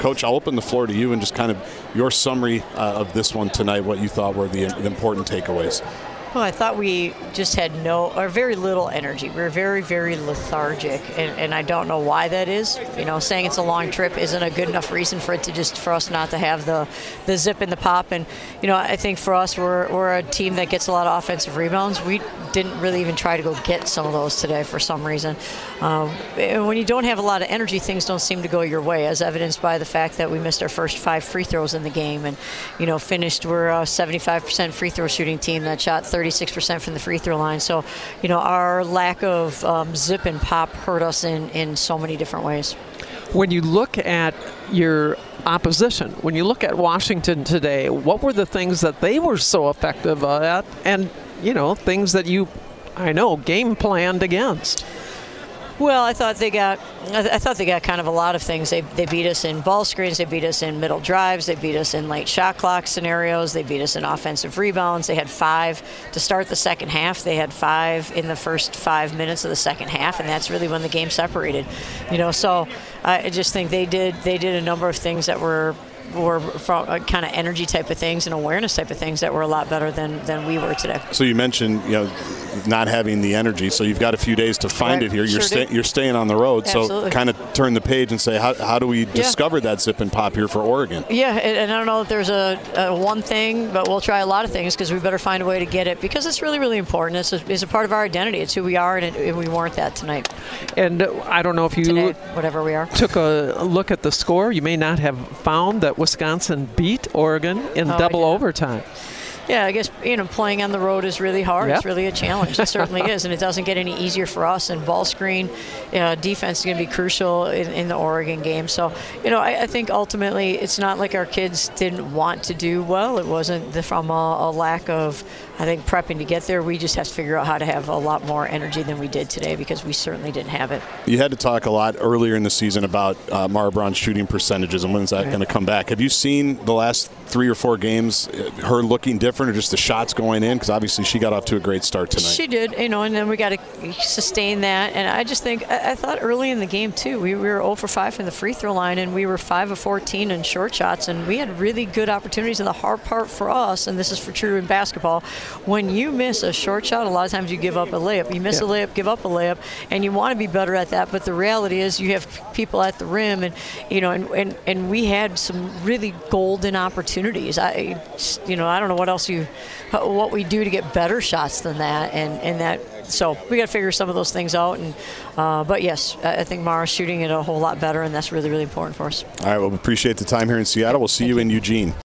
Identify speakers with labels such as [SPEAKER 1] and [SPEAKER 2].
[SPEAKER 1] Coach, I'll open the floor to you and just kind of your summary of this one tonight, what you thought were the important takeaways.
[SPEAKER 2] Well, I thought we just had very little energy. We were very, very lethargic, and I don't know why that is. You know, saying it's a long trip isn't a good enough reason for us not to have the zip and the pop. And you know, I think for us, we're a team that gets a lot of offensive rebounds. We didn't really even try to go get some of those today for some reason. And when you don't have a lot of energy, things don't seem to go your way, as evidenced by the fact that we missed our first 5 free throws in the game, and you know, we're a 75% free throw shooting team that shot 36% from the free throw line. So, you know, our lack of zip and pop hurt us in so many different ways.
[SPEAKER 3] When you look at your opposition, when you look at Washington today, what were the things that they were so effective at, and you know, things that game planned against?
[SPEAKER 2] Well, I thought they got kind of a lot of things. They beat us in ball screens. They beat us in middle drives. They beat us in late shot clock scenarios. They beat us in offensive rebounds. They had 5 to start the second half. They had 5 in the first 5 minutes of the second half, and that's really when the game separated. You know, so I just think they did a number of things that were from kind of energy type of things and awareness type of things that were a lot better than we were today.
[SPEAKER 1] So you mentioned, you know, not having the energy, so you've got a few days to find it here. You're staying on the road,
[SPEAKER 2] Absolutely.
[SPEAKER 1] So kind of turn the page and say, how do we discover that zip and pop here for Oregon?
[SPEAKER 2] Yeah, and I don't know if there's a one thing, but we'll try a lot of things because we better find a way to get it, because it's really, really important. It's a part of our identity. It's who we are, and we weren't that tonight.
[SPEAKER 3] And I don't know if you
[SPEAKER 2] today, whatever we are,
[SPEAKER 3] took a look at the score. You may not have found that Wisconsin beat Oregon in double overtime.
[SPEAKER 2] Yeah, I guess, you know, playing on the road is really hard.
[SPEAKER 3] Yep.
[SPEAKER 2] It's really a challenge. It certainly is, and it doesn't get any easier for us. And ball screen defense is going to be crucial in the Oregon game. So, you know, I think ultimately it's not like our kids didn't want to do well. It wasn't from a lack of, I think, prepping to get there. We just have to figure out how to have a lot more energy than we did today, because we certainly didn't have it.
[SPEAKER 1] You had to talk a lot earlier in the season about Mara Braun's shooting percentages and when's that going to come back. Have you seen the last 3 or 4 games, her looking different, or just the shots going in? Because obviously she got off to a great start tonight.
[SPEAKER 2] She did, you know, and then we got to sustain that. And I just think, I thought early in the game, too, we were 0 for 5 from the free throw line, and we were 5 of 14 in short shots, and we had really good opportunities. And the hard part for us, and this is for true in basketball, when you miss a short shot, a lot of times you give up a layup. You miss a layup, give up a layup, and you want to be better at that. But the reality is you have people at the rim, and, you know, and we had some really golden opportunities. I don't know what we do to get better shots than that, and that. So we got to figure some of those things out. And but yes, I think Mara's shooting it a whole lot better, and that's really, really important for us.
[SPEAKER 1] All right. Well, we appreciate the time here in Seattle. We'll see you in Eugene.